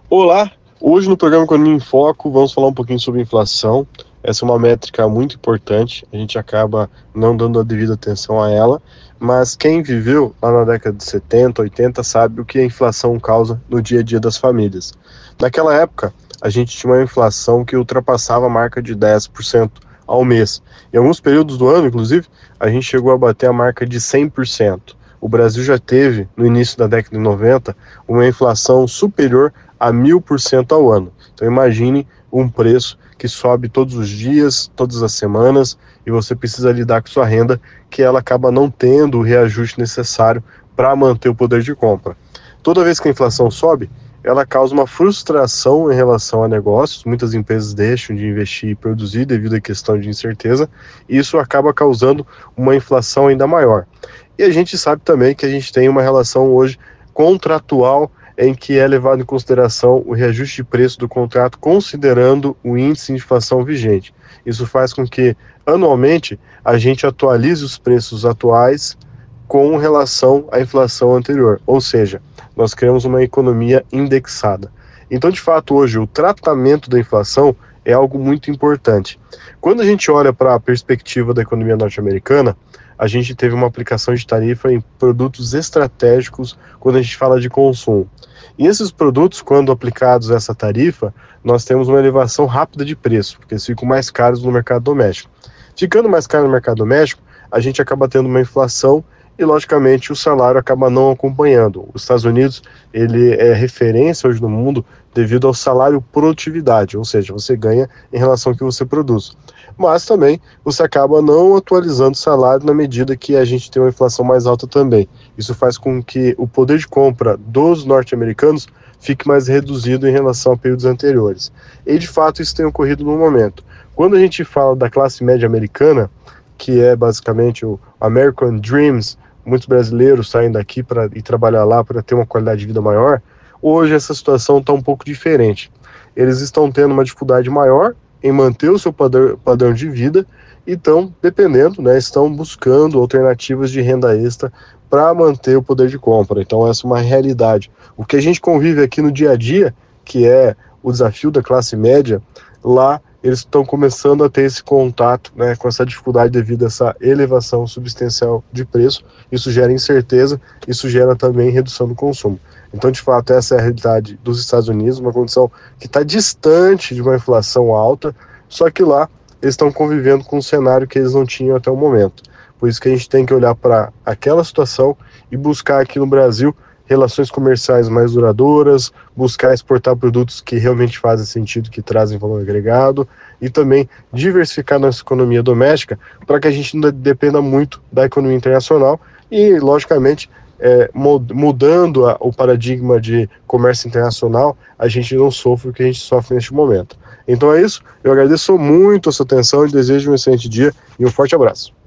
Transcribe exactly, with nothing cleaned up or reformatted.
Olá! Hoje no programa Economia em Foco vamos falar um pouquinho sobre inflação. Essa é uma métrica muito importante, a gente acaba não dando a devida atenção a ela, mas quem viveu lá na década de setenta, oitenta sabe o que a inflação causa no dia a dia das famílias. Naquela época, a gente tinha uma inflação que ultrapassava a marca de dez por cento ao mês. Em alguns períodos do ano, inclusive, a gente chegou a bater a marca de cem por cento. O Brasil já teve, no início da década de noventa, uma inflação superior a mil por cento ao ano. Então imagine um preço que sobe todos os dias, todas as semanas, e você precisa lidar com sua renda, que ela acaba não tendo o reajuste necessário para manter o poder de compra. Toda vez que a inflação sobe, ela causa uma frustração em relação a negócios. Muitas empresas deixam de investir e produzir devido à questão de incerteza, e isso acaba causando uma inflação ainda maior. E a gente sabe também que a gente tem uma relação hoje contratual em que é levado em consideração o reajuste de preço do contrato considerando o índice de inflação vigente. Isso faz com que, anualmente, a gente atualize os preços atuais com relação à inflação anterior, ou seja, nós criamos uma economia indexada. Então, de fato, hoje, o tratamento da inflação é algo muito importante. Quando a gente olha para a perspectiva da economia norte-americana, a gente teve uma aplicação de tarifa em produtos estratégicos quando a gente fala de consumo. E esses produtos, quando aplicados essa tarifa, nós temos uma elevação rápida de preço, porque eles ficam mais caros no mercado doméstico. Ficando mais caro no mercado doméstico, a gente acaba tendo uma inflação e, logicamente, o salário acaba não acompanhando. Os Estados Unidos, ele é referência hoje no mundo devido ao salário produtividade, ou seja, você ganha em relação ao que você produz. Mas também você acaba não atualizando o salário na medida que a gente tem uma inflação mais alta também. Isso faz com que o poder de compra dos norte-americanos fique mais reduzido em relação a períodos anteriores. E, de fato, isso tem ocorrido no momento. Quando a gente fala da classe média americana, que é basicamente o American Dreams, muitos brasileiros saem daqui para ir trabalhar lá para ter uma qualidade de vida maior, hoje essa situação está um pouco diferente. Eles estão tendo uma dificuldade maior em manter o seu padrão, padrão de vida e estão dependendo, né, estão buscando alternativas de renda extra para manter o poder de compra. Então essa é uma realidade. O que a gente convive aqui no dia a dia, que é o desafio da classe média, lá eles estão começando a ter esse contato, né, com essa dificuldade devido a essa elevação substancial de preço. Isso gera incerteza, isso gera também redução do consumo. Então, de fato, essa é a realidade dos Estados Unidos, uma condição que está distante de uma inflação alta, só que lá eles estão convivendo com um cenário que eles não tinham até o momento. Por isso que a gente tem que olhar para aquela situação e buscar aqui no Brasil relações comerciais mais duradouras, buscar exportar produtos que realmente fazem sentido, que trazem valor agregado, e também diversificar nossa economia doméstica para que a gente não dependa muito da economia internacional e, logicamente, É, mudando a, o paradigma de comércio internacional, a gente não sofre o que a gente sofre neste momento. Então é isso, eu agradeço muito a sua atenção e desejo um excelente dia e um forte abraço.